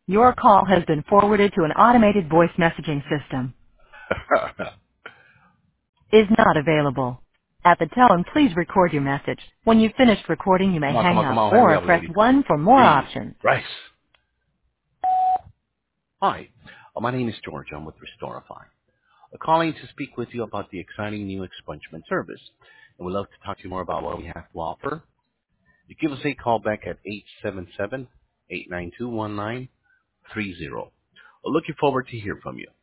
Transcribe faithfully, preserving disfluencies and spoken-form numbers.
Your call has been forwarded to an automated voice messaging system. Is not available. At the tone, please record your message. When you've finished recording, you may Come on, come hang on, come up on, hurry or up, press lady. one for more Please. options. Rice. Hi. Uh, my name is George. I'm with Restorify. I'm calling to speak with you about the exciting new expungement service. And we'd love to talk to you more about what we have to offer. You give us a call back at eight seven seven, eight nine two, one nine three zero. We're looking forward to hear from you.